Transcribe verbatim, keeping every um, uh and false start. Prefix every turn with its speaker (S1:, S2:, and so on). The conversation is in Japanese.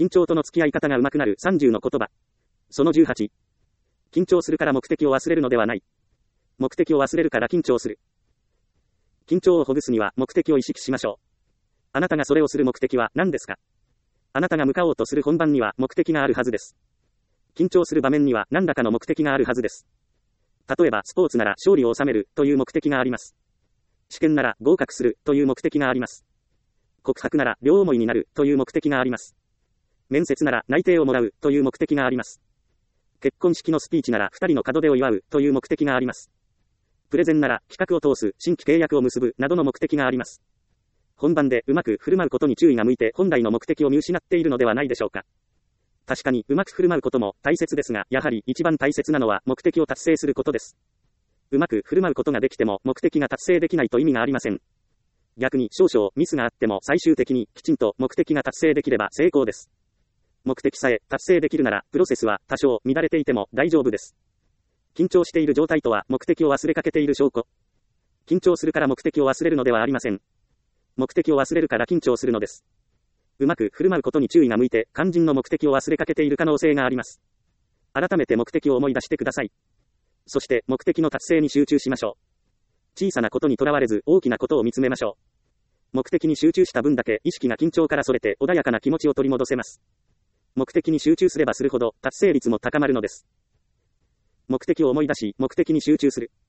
S1: 緊張との付き合い方が上手くなるさんじゅうの言葉。そのじゅうはち。緊張するから目的を忘れるのではない。目的を忘れるから緊張する。緊張をほぐすには目的を意識しましょう。あなたがそれをする目的は何ですか？あなたが向かおうとする本番には目的があるはずです。緊張する場面には何らかの目的があるはずです。例えばスポーツなら勝利を収めるという目的があります。試験なら合格するという目的があります。告白なら両思いになるという目的があります。面接なら内定をもらうという目的があります。結婚式のスピーチなら二人の門出を祝うという目的があります。プレゼンなら企画を通す、新規契約を結ぶなどの目的があります。本番でうまく振る舞うことに注意が向いて本来の目的を見失っているのではないでしょうか。確かにうまく振る舞うことも大切ですが、やはり一番大切なのは目的を達成することです。うまく振る舞うことができても目的が達成できないと意味がありません。逆に少々ミスがあっても最終的にきちんと目的が達成できれば成功です。目的さえ達成できるならプロセスは多少乱れていても大丈夫です。緊張している状態とは目的を忘れかけている証拠。緊張するから目的を忘れるのではありません。目的を忘れるから緊張するのです。うまく振る舞うことに注意が向いて肝心の目的を忘れかけている可能性があります。改めて目的を思い出してください。そして目的の達成に集中しましょう。小さなことにとらわれず大きなことを見つめましょう。目的に集中した分だけ意識が緊張からそれて穏やかな気持ちを取り戻せます。目的に集中すればするほど達成率も高まるのです。目的を思い出し、目的に集中する。